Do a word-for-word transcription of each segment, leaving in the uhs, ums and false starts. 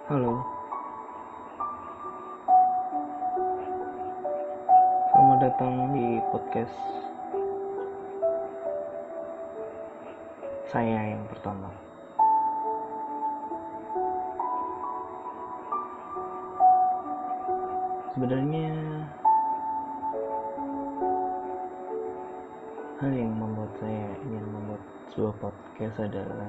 Halo, selamat datang di podcast saya yang pertama. Sebenarnya hal yang membuat saya ingin membuat sebuah podcast adalah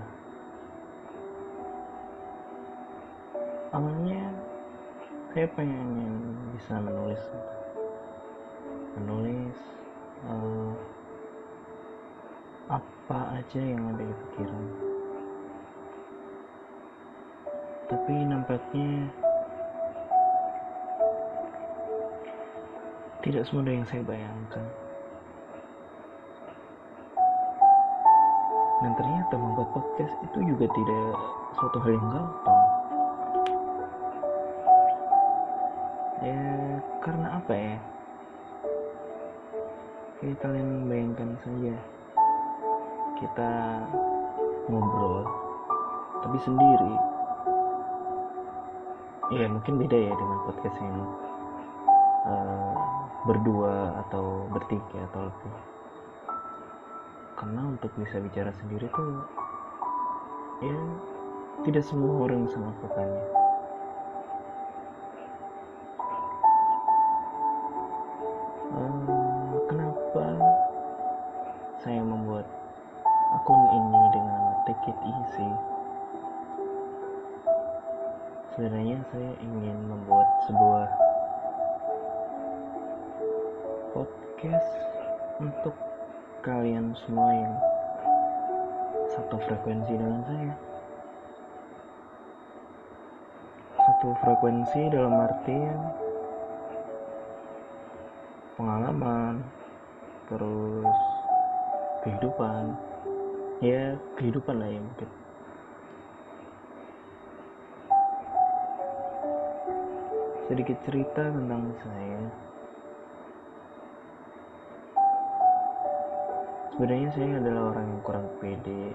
awalnya saya pengen bisa menulis menulis uh, apa aja yang ada di pikiran, tapi nampaknya tidak semudah yang saya bayangkan. Dan ternyata membuat podcast itu juga tidak suatu hal yang gampang. Ya, karena apa ya? Kayak kalian bayangkan saja, kita ngobrol, tapi sendiri. Ya, mungkin beda ya dengan podcast yang uh, berdua atau bertiga atau lebih. Karena untuk bisa bicara sendiri tuh, ya tidak semua orang bisa melakukannya. Uh, kenapa saya membuat akun ini dengan nama Take It Easy? Sebenarnya saya ingin membuat sebuah podcast untuk kalian semua yang satu frekuensi dengan saya. Satu frekuensi dalam artian pengalaman, terus kehidupan, ya kehidupan lah ya mungkin. Sedikit cerita tentang saya. Sebenarnya saya adalah orang yang kurang pede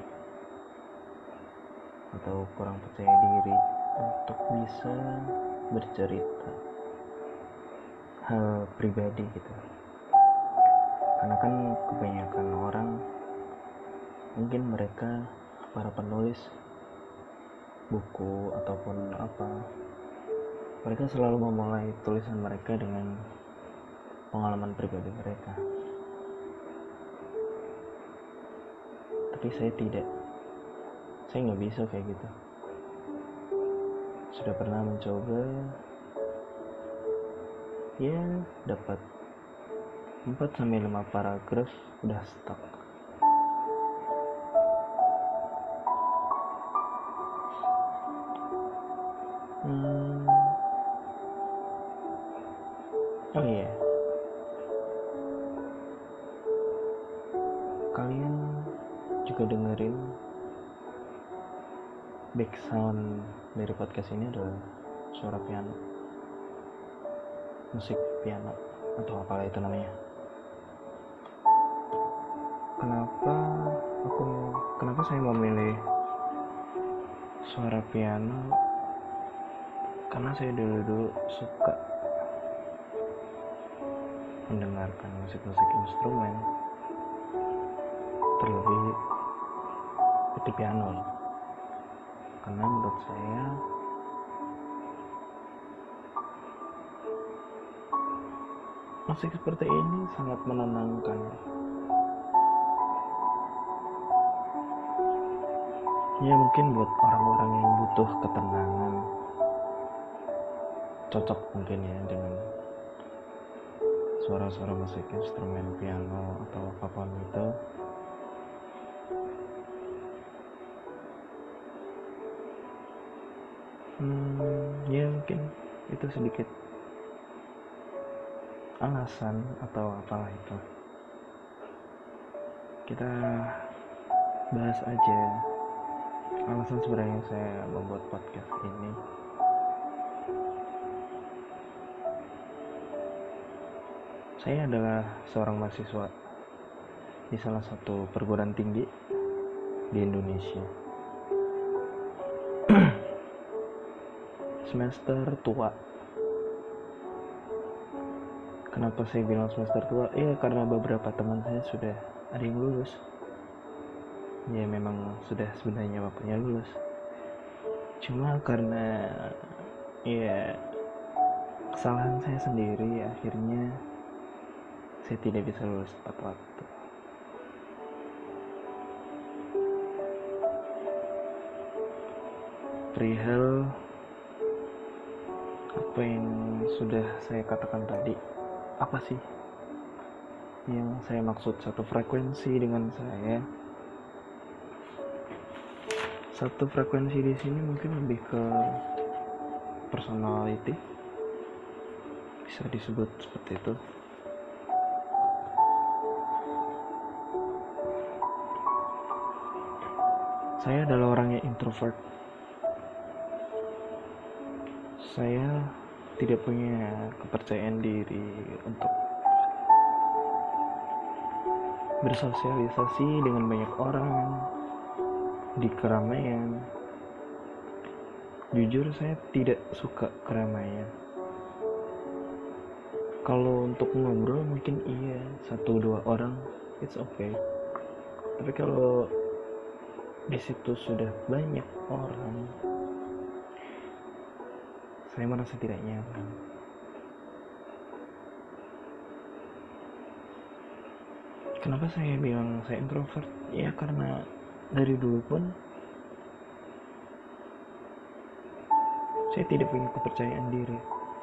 atau kurang percaya diri untuk bisa bercerita hal pribadi gitu. Karena kan kebanyakan orang, mungkin mereka para penulis buku ataupun apa, mereka selalu memulai tulisan mereka dengan pengalaman pribadi mereka. Tapi saya tidak. Saya nggak bisa kayak gitu. Sudah pernah mencoba, ya dapat empat sampai lima paragraf udah stuck. Hmm. Oh iya, yeah. Kalian juga dengerin background dari podcast ini adalah suara piano, musik piano atau apalah itu namanya. Kenapa aku kenapa saya memilih suara piano? Karena saya dulu-dulu suka mendengarkan musik-musik instrumen, terlebih seperti piano. Karena menurut saya musik seperti ini sangat menenangkan. Ya mungkin buat orang-orang yang butuh ketenangan cocok mungkin ya dengan suara-suara musik instrumen piano atau apapun itu. Hmm, ya mungkin itu sedikit alasan atau apalah itu. Kita bahas aja alasan sebenarnya saya membuat podcast ini. Saya adalah seorang mahasiswa di salah satu perguruan tinggi di Indonesia. semester tua. Kenapa saya bilang semester tua? Iya, karena beberapa teman saya sudah ada yang lulus. Ya memang sudah sebenarnya waktunya lulus. Cuma karena ya kesalahan saya sendiri, akhirnya saya tidak bisa lulus tepat waktu. Perihal apa yang sudah saya katakan tadi, apa sih yang saya maksud satu frekuensi dengan saya? Satu frekuensi di sini mungkin lebih ke personality, bisa disebut seperti itu. Saya adalah orang yang introvert. Saya tidak punya kepercayaan diri untuk bersosialisasi dengan banyak orang di keramaian. Jujur saya tidak suka keramaian. Kalau untuk ngobrol mungkin iya, satu dua orang it's okay. Tapi kalau di situ sudah banyak orang, saya merasa tidak nyaman. Kenapa saya bilang saya introvert? Ya karena dari dulu pun saya tidak punya kepercayaan diri.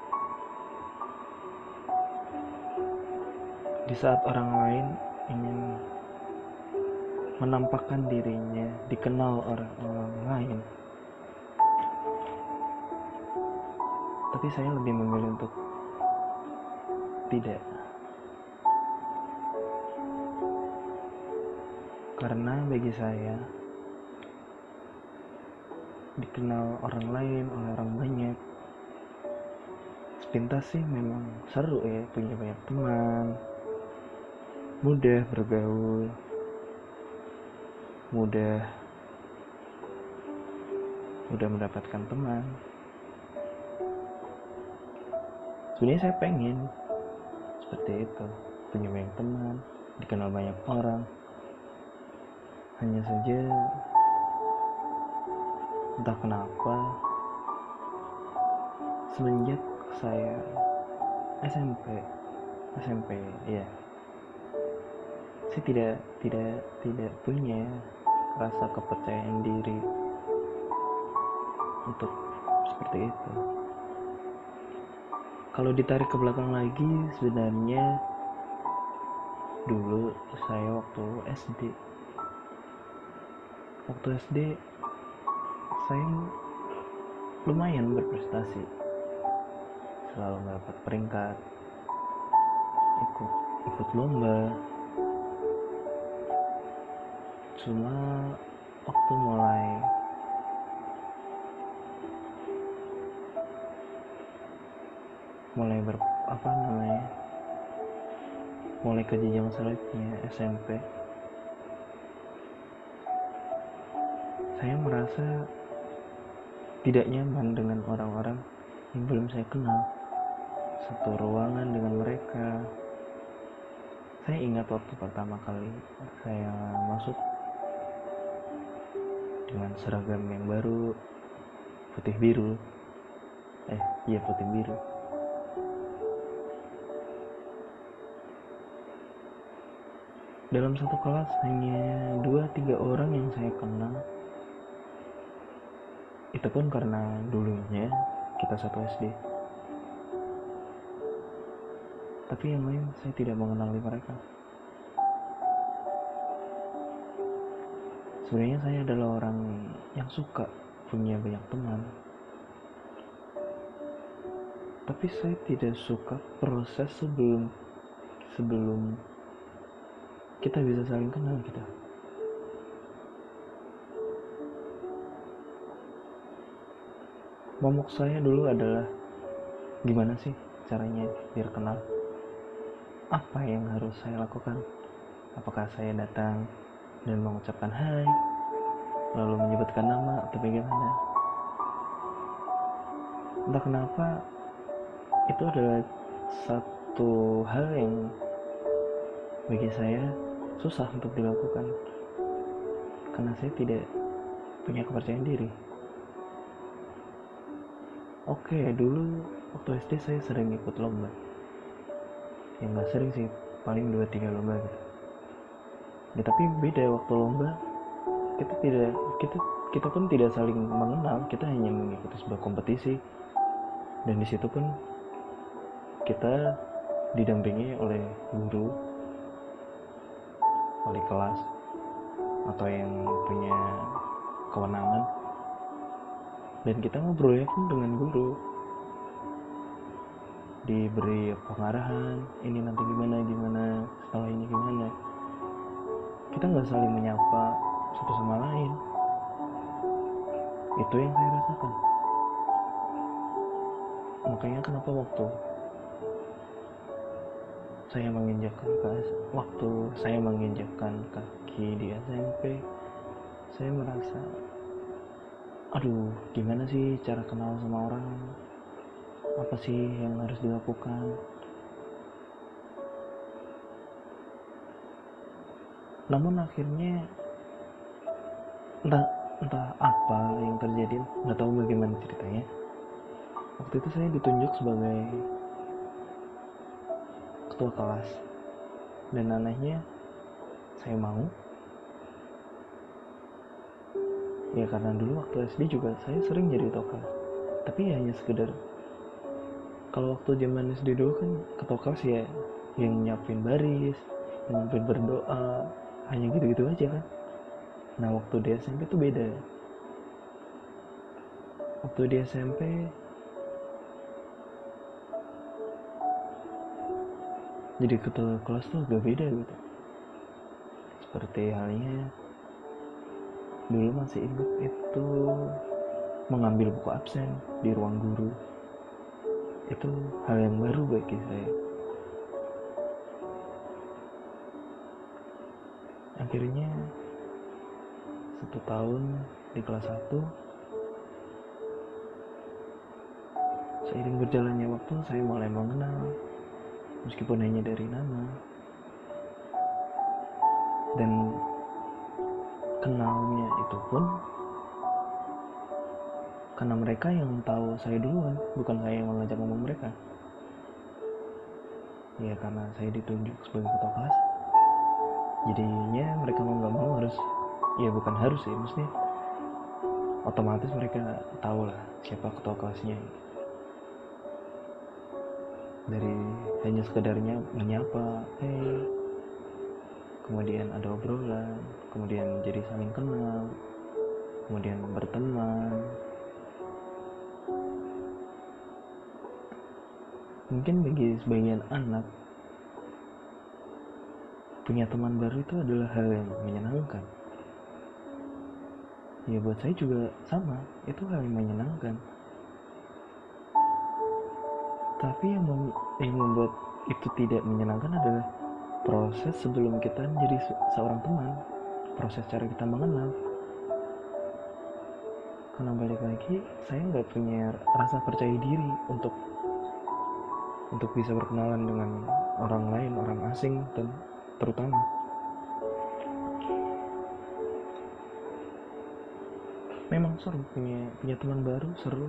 Di saat orang lain ingin menampakkan dirinya, dikenal orang-orang lain, tapi saya lebih memilih untuk tidak. Karena bagi saya, dikenal orang lain oleh orang banyak, sepintas sih memang seru ya, punya banyak teman, mudah bergaul, mudah mudah mendapatkan teman. Sebenarnya saya pengen seperti itu, punya banyak teman, dikenal banyak orang. Hanya saja entah kenapa semenjak saya S M P S M P ya, saya tidak tidak tidak punya rasa kepercayaan diri untuk seperti itu. Kalau ditarik ke belakang lagi, sebenarnya dulu saya waktu S D waktu S D saya lumayan berprestasi, selalu mendapat peringkat, ikut ikut lomba. Cuma waktu mulai mulai ber apa namanya mulai ke jenjang selanjutnya S M P, saya merasa tidak nyaman dengan orang-orang yang belum saya kenal, satu ruangan dengan mereka. Saya ingat waktu pertama kali saya masuk dengan seragam yang baru, putih biru eh iya putih biru. Dalam satu kelas hanya dua tiga orang yang saya kenal. Itu pun karena dulunya kita satu S D. Tapi yang lain saya tidak mengenali mereka. Sebenarnya saya adalah orang yang suka punya banyak teman. Tapi saya tidak suka proses sebelum sebelum kita bisa saling kenal kita. Momok saya dulu adalah gimana sih caranya biar kenal? Apa yang harus saya lakukan? Apakah saya datang dan mengucapkan hai, lalu menyebutkan nama, atau bagaimana? Entah kenapa itu adalah satu hal yang bagi saya susah untuk dilakukan, karena saya tidak punya kepercayaan diri. Oke, dulu waktu S D saya sering ikut lomba. Ya nggak sering sih, paling dua tiga lomba gitu. Ya, tapi beda waktu lomba, kita tidak kita kita pun tidak saling mengenal, kita hanya mengikuti sebuah kompetisi. Dan di situ pun kita didampingi oleh guru, wali kelas, atau yang punya kewenangan, dan kita ngobrolnya pun dengan guru, diberi pengarahan, ini nanti gimana gimana, setelah ini gimana. Kita nggak saling menyapa satu sama lain. Itu yang saya rasakan. Makanya kenapa waktu saya menginjakkan waktu saya menginjakkan kaki di S M P, saya merasa, aduh, gimana sih cara kenal sama orang? Apa sih yang harus dilakukan? Namun akhirnya entah entah apa yang terjadi, nggak tahu bagaimana ceritanya. Waktu itu saya ditunjuk sebagai ketua kelas, dan anehnya saya mau. Ya karena dulu waktu S D juga saya sering jadi ketua kelas, tapi ya hanya sekedar, kalau waktu zaman S D dulu kan ketua kelas ya yang nyiapin baris, yang nyiapin berdoa, hanya gitu-gitu aja kan. Nah waktu di S M P tuh beda. Waktu di S M P jadi ketua kelas tuh agak beda gitu. Seperti halnya dulu masih ingat itu mengambil buku absen di ruang guru. Itu hal yang baru bagi saya. Akhirnya satu tahun di kelas satu, seiring berjalannya waktu saya mulai mengenal, meskipun hanya dari nama. Dan kenalnya itu pun karena mereka yang tahu saya duluan, bukan saya yang mengajak ngomong mereka. Ya karena saya ditunjuk sebagai ketua kelas, jadinya mereka mau gak mau harus, ya bukan harus sih, maksudnya otomatis mereka tahu lah siapa ketua kelasnya. Dari hanya sekedarnya menyapa, hey, kemudian ada obrolan, kemudian jadi saling kenal, kemudian berteman. Mungkin bagi sebagian anak, punya teman baru itu adalah hal yang menyenangkan. Ya buat saya juga sama, itu hal yang menyenangkan. Tapi yang, mem- yang membuat itu tidak menyenangkan adalah proses sebelum kita menjadi se- seorang teman, proses cara kita mengenal. Karena balik lagi, saya nggak punya rasa percaya diri untuk untuk bisa berkenalan dengan orang lain, orang asing dan terutama. Memang seru punya punya teman baru, seru.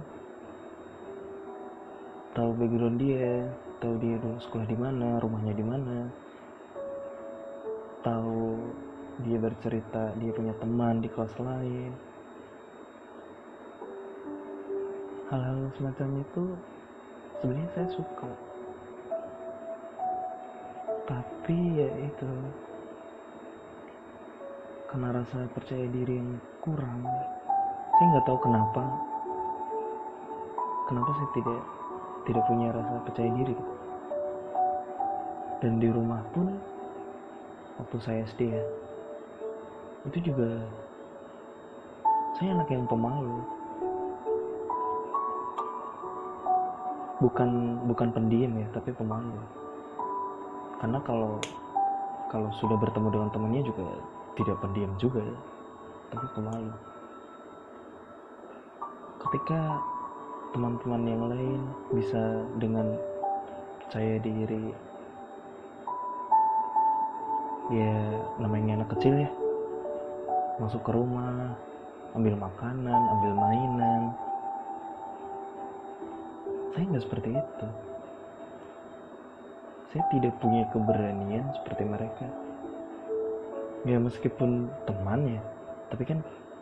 Tahu background dia, tahu dia dulu sekolah di mana, rumahnya di mana. Tahu dia bercerita dia punya teman di kelas lain. Hal-hal semacam itu sebenarnya saya suka. Tapi ya itu, karena rasa percaya diri yang kurang, saya nggak tahu kenapa kenapa saya tidak tidak punya rasa percaya diri. Dan di rumah pun waktu saya S D ya, itu juga saya anak yang pemalu, bukan bukan pendiam ya, tapi pemalu. Karena kalau kalau sudah bertemu dengan temannya juga tidak pendiam juga ya, tapi pemalu. Ketika teman-teman yang lain bisa dengan percaya diri. Ya namanya anak kecil ya, masuk ke rumah, ambil makanan, ambil mainan. Saya nggak seperti itu. Saya tidak punya keberanian seperti mereka. Ya meskipun teman ya, tapi kan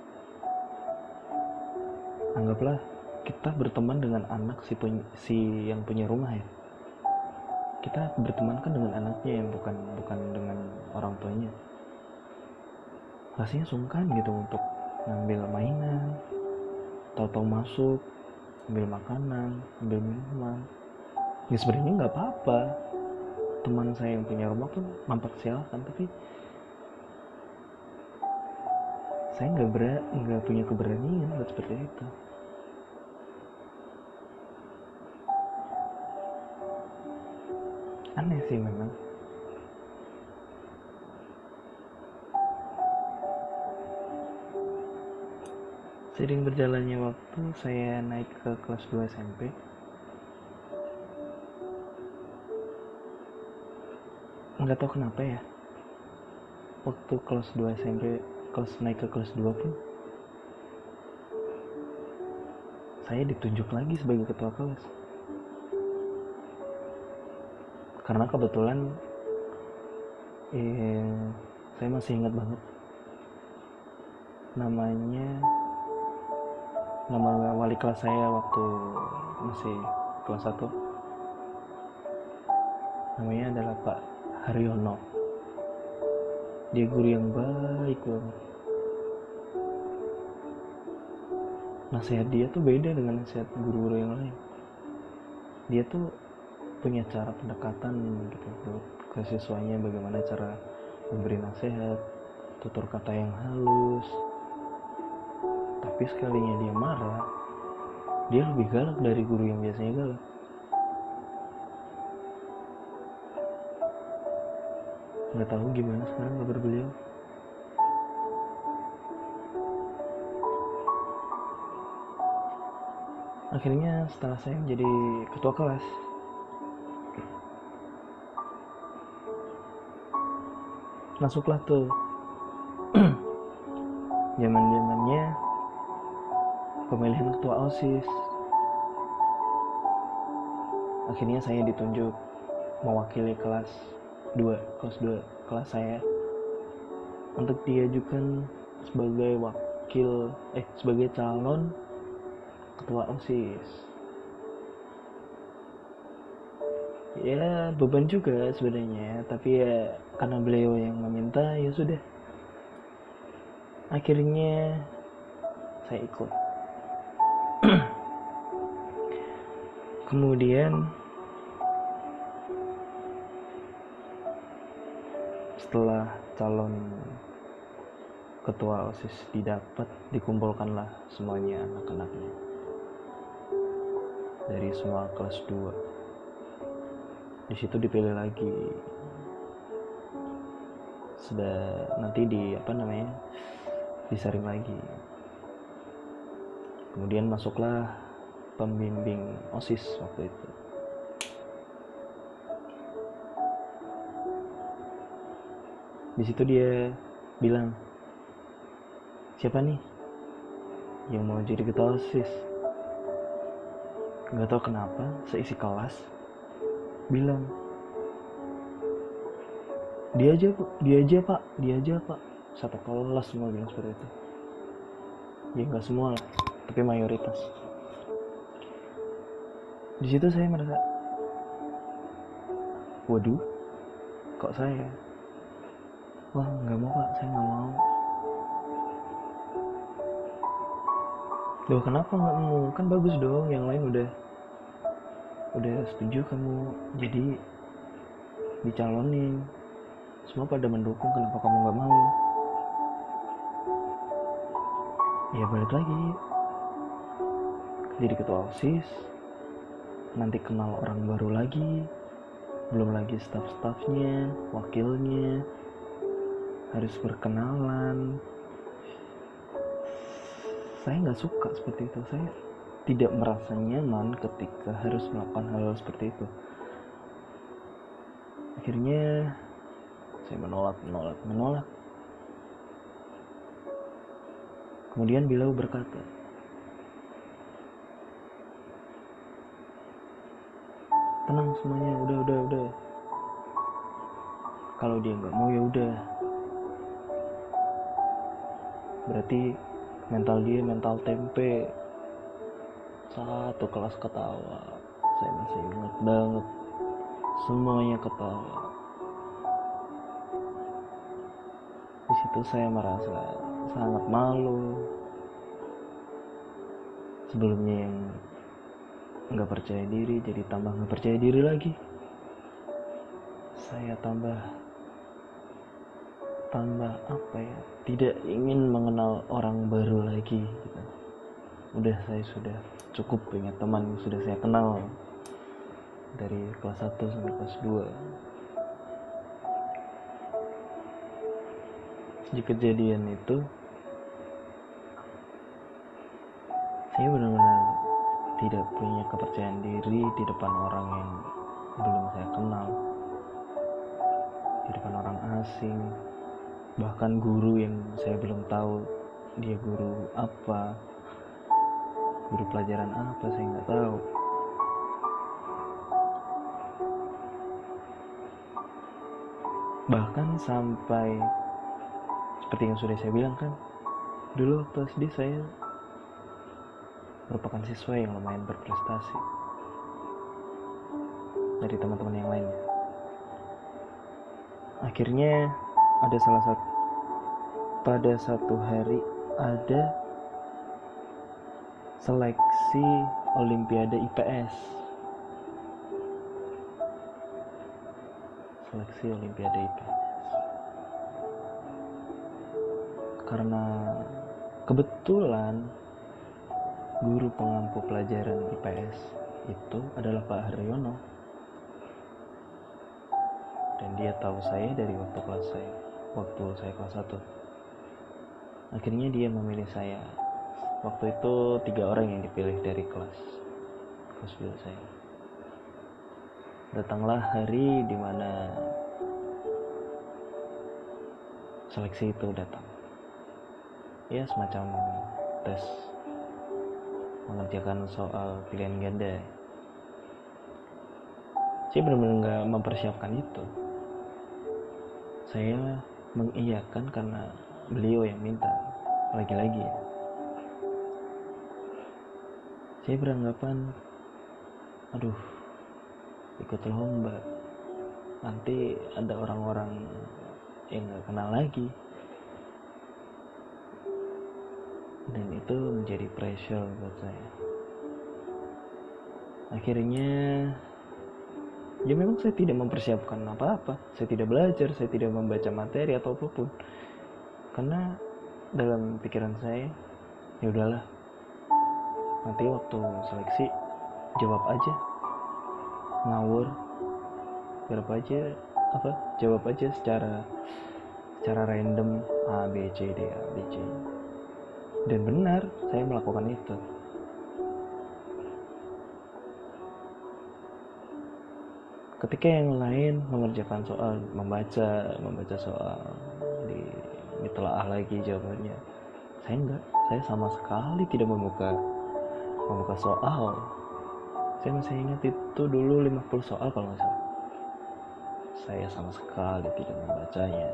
anggaplah kita berteman dengan anak si, punya, si yang punya rumah ya. Kita berteman kan dengan anaknya yang bukan bukan dengan orang tuanya. Rasanya sungkan gitu untuk ngambil mainan, tahu-tahu masuk, ambil makanan, ambil minuman. Ya sebenarnya nggak apa-apa. Teman saya yang punya rumah pun nampak silakan, tapi saya nggak ber nggak punya keberanian buat seperti itu. Aneh sih memang. Seiring berjalannya waktu, saya naik ke kelas dua S M P. Nggak tahu kenapa ya, waktu kelas dua S M P, kelas naik ke kelas dua pun, saya ditunjuk lagi sebagai ketua kelas. Karena kebetulan, eh, saya masih ingat banget namanya, nama wali kelas saya waktu masih kelas satu. Namanya adalah Pak Haryono. Dia guru yang baik banget. Nasihat dia tuh beda dengan nasihat guru-guru yang lain. Dia tuh punya cara pendekatan gitu ke siswanya, bagaimana cara memberi nasihat, tutur kata yang halus. Tapi sekalinya dia marah, dia lebih galak dari guru yang biasanya galak. Nggak tahu gimana sekarang kabar beliau. Akhirnya setelah saya menjadi ketua kelas, masuklah tuh zaman-zamannya pemilihan ketua OSIS. Akhirnya saya ditunjuk mewakili kelas dua, kelas dua kelas saya untuk diajukan sebagai wakil eh sebagai calon ketua OSIS. Ya beban juga sebenarnya, tapi ya karena beliau yang meminta, ya sudah. Akhirnya saya ikut. Kemudian setelah calon ketua OSIS didapat, dikumpulkanlah semuanya anak-anaknya dari semua kelas dua. Di situ dipilih lagi. Sudah nanti di apa namanya? disaring lagi. Kemudian masuklah pembimbing OSIS waktu itu. Di situ dia bilang, siapa nih yang mau jadi ketua OSIS? Gak tahu kenapa seisi kelas bilang, dia aja dia aja pak dia aja pak satu kelas semua bilang seperti itu. Ya nggak semua lah, tapi mayoritas. Di situ saya merasa, waduh, kok saya? Wah nggak mau pak, saya nggak mau. Loh kenapa nggak mau? Kan bagus dong, yang lain udah udah setuju kamu jadi dicalonin, semua pada mendukung, kenapa kamu nggak mau? Ya balik lagi, jadi ketua OSIS, nanti kenal orang baru lagi, belum lagi staff-staffnya, wakilnya, harus berkenalan. Saya nggak suka seperti itu. Saya tidak merasa nyaman ketika harus melakukan hal-hal seperti itu. Akhirnya saya menolak, menolak, menolak. Kemudian beliau berkata, tenang semuanya, udah, udah, udah. Kalau dia nggak mau ya udah. Berarti mental dia mental tempe. Satu kelas ketawa. Saya masih ingat banget. Semuanya ketawa. Di situ saya merasa sangat malu. Sebelumnya yang nggak percaya diri jadi tambah nggak percaya diri lagi. Saya tambah tambah apa ya? Tidak ingin mengenal orang baru lagi. Gitu. Udah saya sudah cukup punya teman yang sudah saya kenal dari kelas satu sampai kelas dua. Sejak kejadian itu saya benar-benar tidak punya kepercayaan diri di depan orang yang belum saya kenal, di depan orang asing, bahkan guru yang saya belum tahu dia guru apa, guru pelajaran apa, saya nggak tahu. Bahkan sampai seperti yang sudah saya bilang kan, dulu waktu S D saya merupakan siswa yang lumayan berprestasi dari teman-teman yang lainnya. Akhirnya ada salah satu pada satu hari ada seleksi Olimpiade I P S. Seleksi Olimpiade I P S. Karena kebetulan guru pengampu pelajaran I P S itu adalah Pak Haryono. Dan dia tahu saya dari waktu kelas saya, waktu saya kelas satu. Akhirnya dia memilih saya. Waktu itu tiga orang yang dipilih dari kelas kelas dua saya. Datanglah hari dimana seleksi itu datang. Ya semacam tes mengerjakan soal pilihan ganda. Saya benar-benar nggak mempersiapkan itu. Saya mengiyakan karena beliau yang minta. Lagi-lagi ya. Saya beranggapan, aduh, ikut lomba. Nanti ada orang-orang yang nggak kenal lagi. Dan itu menjadi pressure buat saya. Akhirnya ya memang saya tidak mempersiapkan apa-apa. Saya tidak belajar, saya tidak membaca materi atau apapun. Karena dalam pikiran saya, ya udahlah. Nanti waktu seleksi jawab aja. Ngawur. Jawab aja apa? Jawab aja secara secara random A B C D A B C. Dan benar, saya melakukan itu. Ketika yang lain mengerjakan soal, membaca, membaca soal, di, ditelaah lagi jawabannya. Saya enggak, saya sama sekali tidak membuka membuka soal. Saya masih ingat itu dulu lima puluh soal kalau nggak salah. Saya sama sekali tidak membacanya.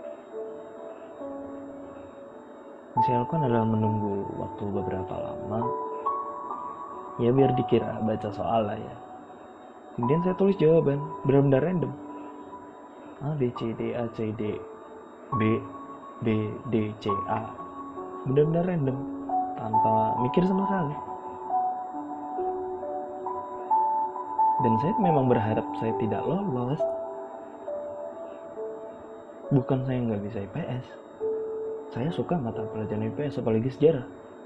Yang saya lakukan adalah menunggu waktu beberapa lama. Ya biar dikira baca soal lah ya. Kemudian saya tulis jawaban, benar-benar random. A, B, C, D, A, C, D, B, B, D, C, A. Benar-benar random, tanpa mikir sama sekali. Dan saya memang berharap saya tidak lolos. Bukan saya nggak bisa I P S. Saya suka mata pelajaran I P S, apalagi sejarah.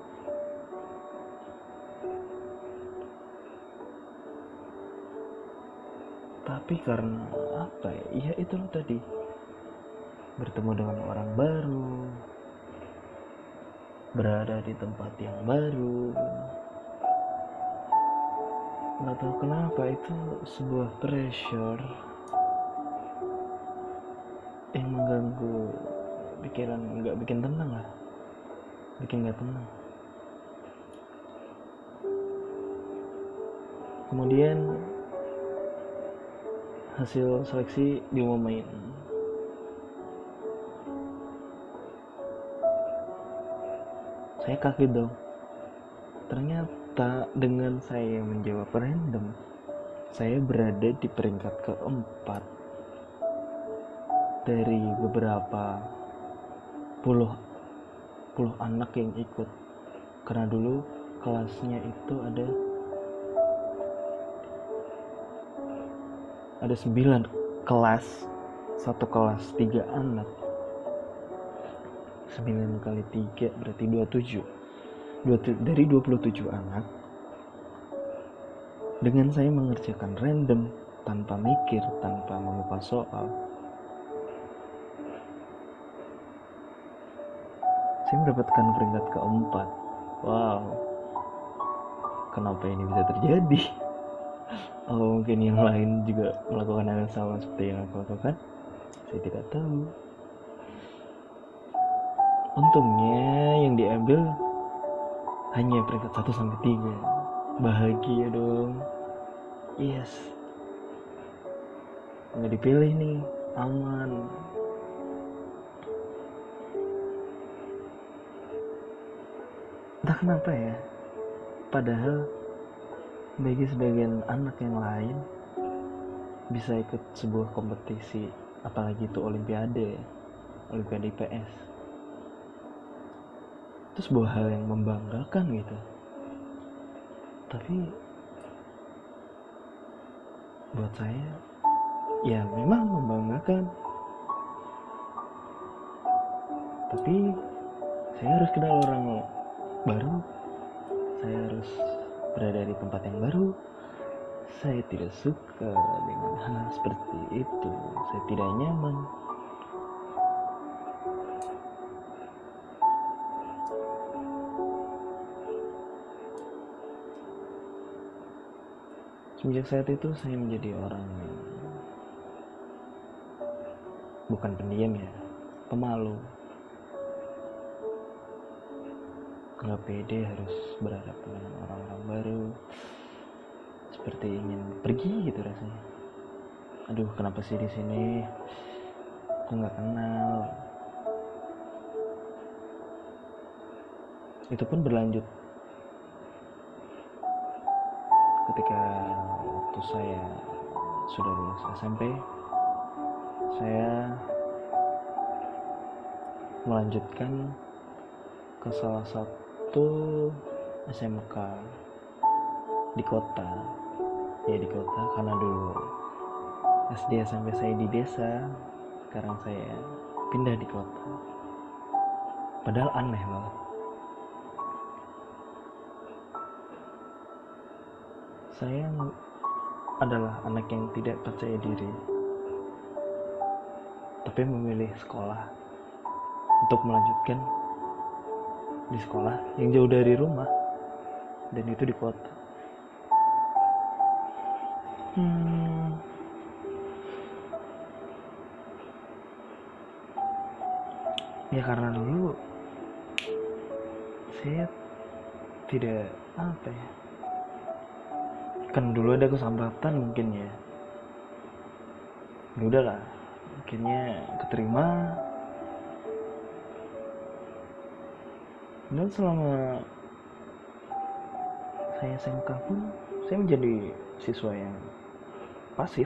Tapi karena apa ya? Ya itulah tadi. Bertemu dengan orang baru, berada di tempat yang baru, nggak tahu kenapa itu sebuah pressure yang mengganggu pikiran, nggak bikin tenang lah, bikin nggak tenang. Kemudian hasil seleksi diumumin. Saya kaget dong. Ternyata dengan saya menjawab random, saya berada di peringkat keempat dari beberapa puluh puluh anak yang ikut. Karena dulu kelasnya itu ada ada sembilan kelas, satu kelas tiga anak. Sembilan kali tiga berarti dua puluh tujuh. Dari dua puluh tujuh anak, dengan saya mengerjakan random tanpa mikir, tanpa mengupas soal, saya mendapatkan peringkat keempat. Wow, kenapa ini bisa terjadi? Oh, mungkin yang lain juga melakukan hal yang sama seperti yang aku lakukan. Saya tidak tahu. Untungnya yang diambil hanya peringkat satu sampai tiga. Bahagia dong. Yes. Nggak dipilih nih, aman. Entah kenapa ya. Padahal bagi sebagian anak yang lain bisa ikut sebuah kompetisi, apalagi itu olimpiade, olimpiade I P S. Itu sebuah hal yang membanggakan gitu. Tapi buat saya ya memang membanggakan. Tapi saya harus kenal orang baru. Saya harus berada di tempat yang baru. Saya tidak suka dengan hal seperti itu. Saya tidak nyaman. Semenjak saat itu saya menjadi orang yang bukan pendiam ya, pemalu. Gak pede harus berhadapan dengan orang-orang baru, seperti ingin pergi gitu rasanya. Aduh, kenapa sih di sini? Aku nggak kenal. Itu pun berlanjut ketika waktu saya sudah lulus S M P. Saya melanjutkan ke salah satu S M K di kota. Ya di kota karena dulu S D S M P saya di desa. Sekarang saya pindah di kota. Padahal aneh loh. Saya adalah anak yang tidak percaya diri, tapi memilih sekolah untuk melanjutkan di sekolah yang jauh dari rumah, dan itu di kota. Hmm. Ya karena dulu saya tidak apa ya. Kan dulu ada kesempatan mungkin ya. Ya udahlah, akhirnya keterima. Dan selama saya S M K pun saya menjadi siswa yang pasif.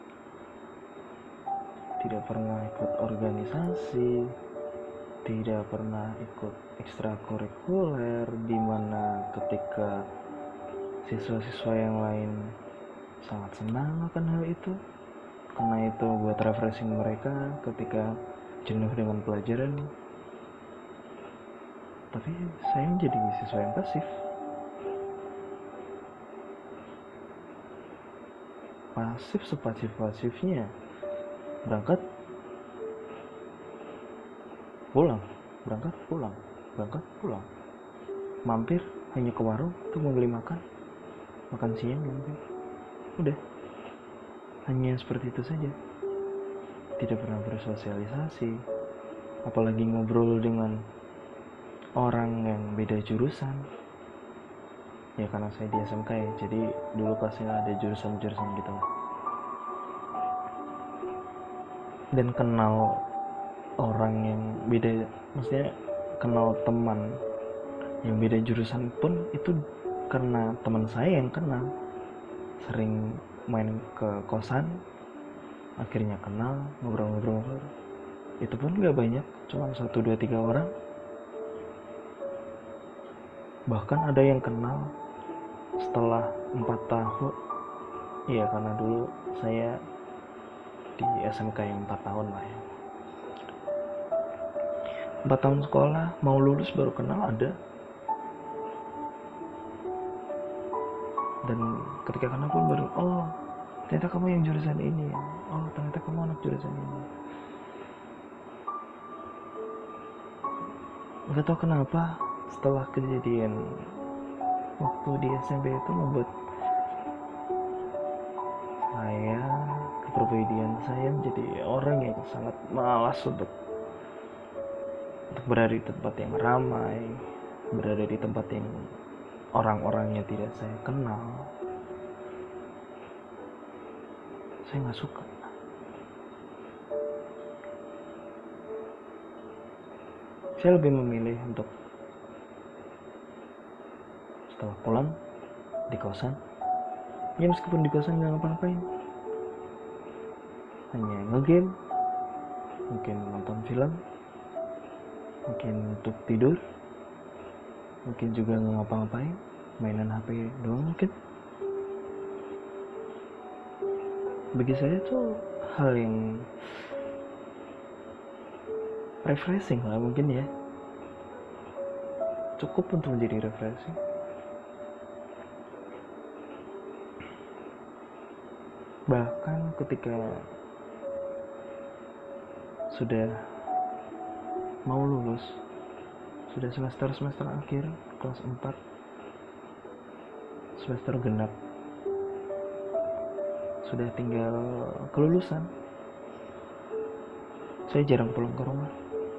Tidak pernah ikut organisasi, tidak pernah ikut ekstrakurikuler, di mana ketika siswa-siswa yang lain sangat senang akan hal itu, karena itu buat refreshing mereka ketika jenuh dengan pelajaran. Tapi saya menjadi siswa yang pasif. Pasif sepasif-pasifnya. Berangkat, pulang, berangkat, pulang, berangkat, pulang. Mampir hanya ke warung untuk membeli makan. makan siang mungkin. Udah, hanya seperti itu saja. Tidak pernah bersosialisasi, apalagi ngobrol dengan orang yang beda jurusan. Ya karena saya di S M K ya, jadi dulu kelasnya ada jurusan-jurusan gitu lah. Dan kenal orang yang beda, maksudnya kenal teman yang beda jurusan pun itu karena teman saya yang kenal, sering main ke kosan, akhirnya kenal, ngobrol-ngobrol. Itu pun gak banyak, cuma satu dua tiga orang. Bahkan ada yang kenal setelah empat tahun. Iya, karena dulu saya di S M K yang empat tahun lah ya. empat tahun sekolah, mau lulus baru kenal ada. Dan ketika kenal pun baru, oh ternyata kamu yang jurusan ini ya. Oh ternyata kamu anak jurusan ini. Gak tau kenapa setelah kejadian waktu di S M P itu membuat saya, kepribadian saya menjadi orang yang sangat malas untuk untuk berada di tempat yang ramai, berada di tempat yang orang-orangnya tidak saya kenal. Saya gak suka. Saya lebih memilih untuk setelah pulang di kosan, ya meskipun di kosan gak ngapa-ngapain, hanya ngegame, mungkin nonton film, mungkin untuk tidur, mungkin juga gak ngapa-ngapain, mainan H P doang mungkin. Bagi saya tuh hal yang refreshing lah mungkin ya, cukup untuk menjadi refreshing. Bahkan ketika sudah mau lulus, sudah semester-semester akhir, kelas empat, semester genap, sudah tinggal kelulusan, saya jarang pulang ke rumah.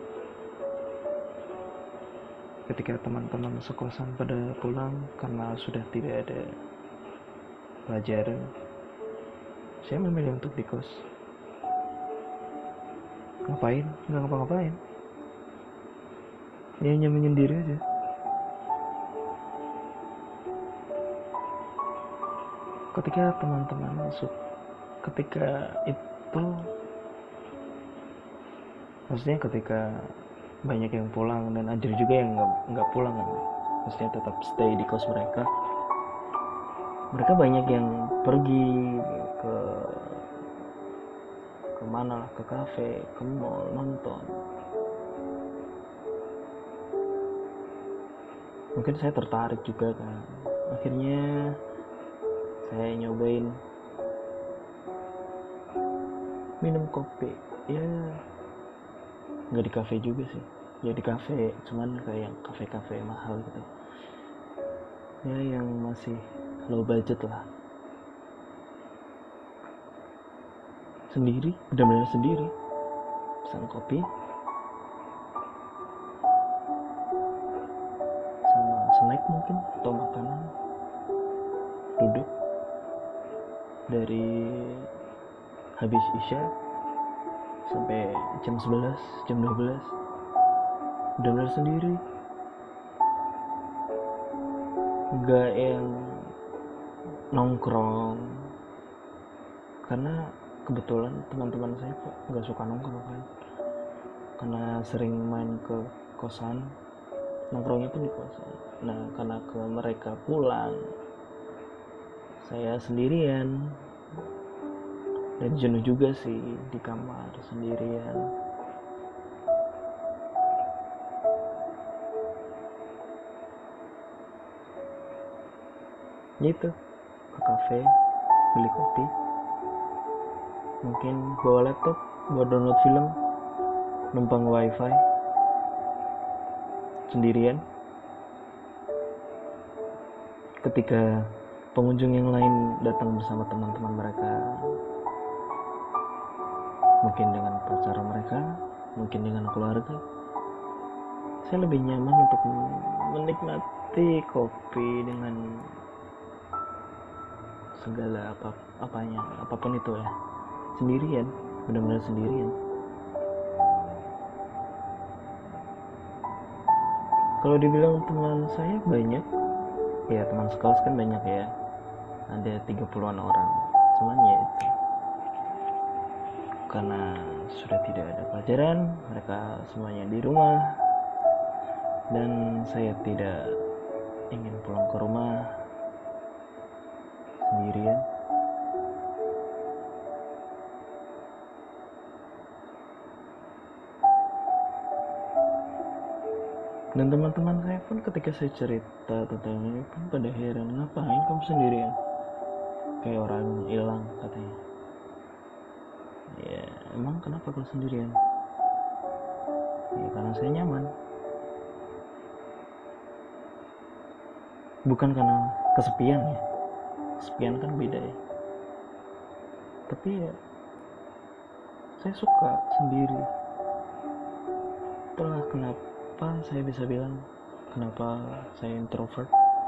Ketika teman-teman sekosan pada pulang karena sudah tidak ada pelajaran, saya memilih untuk di kos. Ngapain? Nggak ngapa-ngapain. Ya hanya menyendiri aja. Ketika teman-teman masuk, ketika itu, maksudnya ketika banyak yang pulang dan ada juga yang nggak nggak pulang kan, maksudnya tetap stay di kos mereka. Mereka banyak yang pergi ke kemana lah, ke kafe, ke mall, nonton. Mungkin saya tertarik juga kan, akhirnya saya nyobain minum kopi. Ya nggak di kafe juga sih, ya di kafe, cuman kayak yang kafe-kafe mahal gitu ya, yang masih low budget lah. Sendiri, benar-benar sendiri, pesan kopi sama snack mungkin atau makanan, duduk dari habis isya sampai jam sebelas, jam dua belas, benar-benar sendiri. Gak yang nongkrong, karena kebetulan teman-teman saya kok gak suka nongkrong kan, karena sering main ke kosan, nongkrongnya pun di kosan. Nah karena ke mereka pulang, saya sendirian, dan jenuh juga sih di kamar sendirian. Gitu, ke kafe, beli kopi, mungkin bawa laptop buat download film, numpang wifi, sendirian. Ketika pengunjung yang lain datang bersama teman-teman mereka, mungkin dengan pacar mereka, mungkin dengan keluarga, saya lebih nyaman untuk menikmati kopi dengan segala apa apanya apapun itu ya, sendirian, benar-benar sendirian. Kalau dibilang teman saya banyak, ya teman sekelas kan banyak ya, ada tiga puluhan orang, cuman ya itu, karena sudah tidak ada pelajaran, mereka semuanya di rumah, dan saya tidak ingin pulang ke rumah sendirian. Dan teman-teman saya pun ketika saya cerita tentang ini pun pada heran, ngapain kamu sendirian, kayak orang hilang katanya. Ya emang kenapa kalau sendirian? Ya karena saya nyaman, bukan karena kesepian ya, kesepian kan beda ya, tapi ya saya suka sendiri. Itulah kenapa saya bisa bilang kenapa saya introvert.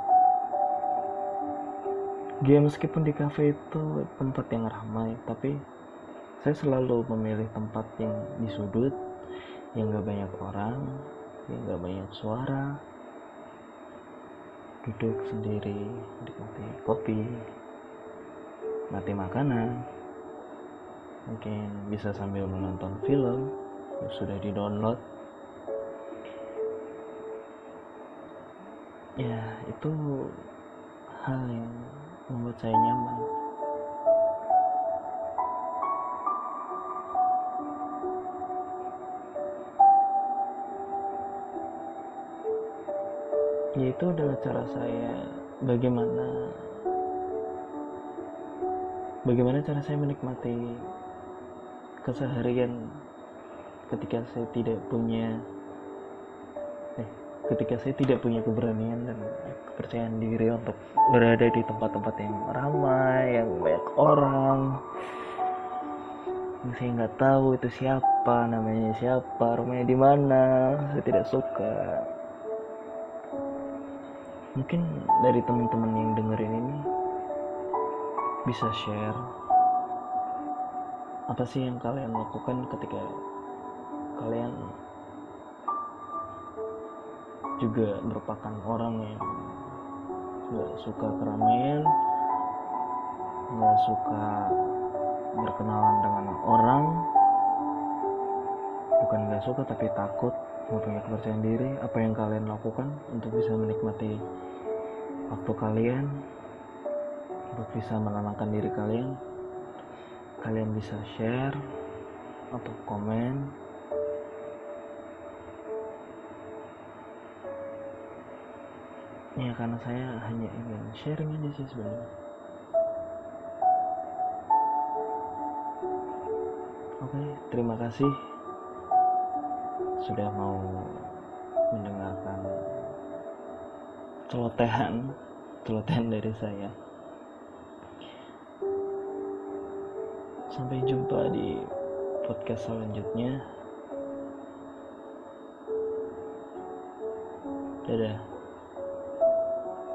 Ya meskipun di cafe itu tempat yang ramai, tapi saya selalu memilih tempat yang di sudut, yang gak banyak orang, yang gak banyak suara, duduk sendiri, nikmati kopi, nikmati makanan, mungkin bisa sambil menonton film yang sudah di download. Ya itu hal yang membuat saya nyaman. Ya itu adalah cara saya bagaimana bagaimana cara saya menikmati keseharian ketika saya tidak punya eh ketika saya tidak punya keberanian dan kepercayaan diri untuk berada di tempat-tempat yang ramai, yang banyak orang, yang saya nggak tahu itu siapa, namanya siapa, rumahnya di mana. Saya tidak suka. Mungkin dari teman-teman yang dengerin ini bisa share apa sih yang kalian lakukan ketika kalian juga merupakan orang yang gak suka keramaian, gak suka berkenalan dengan orang, bukan gak suka tapi takut, gak punya kepercayaan diri. Apa yang kalian lakukan untuk bisa menikmati waktu kalian, untuk bisa menenangkan diri kalian? Kalian bisa share atau komen. Ya karena saya hanya ingin sharing aja sih sebenarnya. Oke, terima kasih sudah mau mendengarkan celotehan celotehan dari saya. Sampai jumpa di podcast selanjutnya. Dadah.